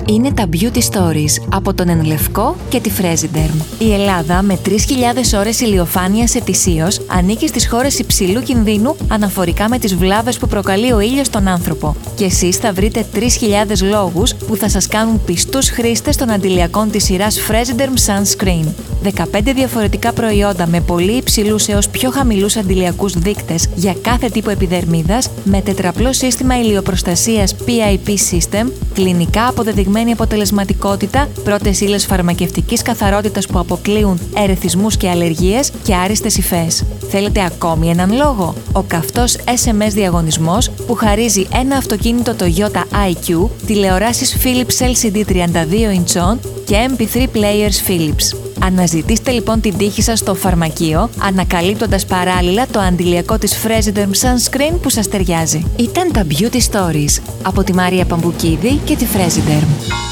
Είναι τα Beauty Stories από τον Ενλευκό και τη Fresiderm. Η Ελλάδα, με 3.000 ώρες ηλιοφάνειας ετησίως, ανήκει στις χώρες υψηλού κινδύνου αναφορικά με τις βλάβες που προκαλεί ο ήλιος στον άνθρωπο. Και εσείς θα βρείτε 3.000 λόγους που θα σας κάνουν πιστούς χρήστες των αντιλιακών της σειράς Fresiderm Sunscreen. 15 διαφορετικά προϊόντα με πολύ υψηλούς έως πιο χαμηλούς αντιλιακούς δείκτες για κάθε τύπο επιδερμίδας, με τετραπλό σύστημα ηλιοπροστασίας PIP System, κλινικά αποδεδειγμένη αποτελεσματικότητα, πρώτες ύλες φαρμακευτικής καθαρότητας που αποκλείουν ερεθισμούς και αλλεργίες και άριστες υφές. Θέλετε ακόμη έναν λόγο? Ο καυτός SMS διαγωνισμός που χαρίζει ένα αυτοκίνητο Toyota IQ, τηλεοράσεις Philips LCD 32 inch και MP3 players Philips. Αναζητήστε λοιπόν την τύχη σας στο φαρμακείο, ανακαλύπτοντας παράλληλα το αντιλιακό της Fresiderm Sunscreen που σας ταιριάζει. Ήταν τα Beauty Stories από τη Μάρια Παμπουκίδη και τη Fresiderm.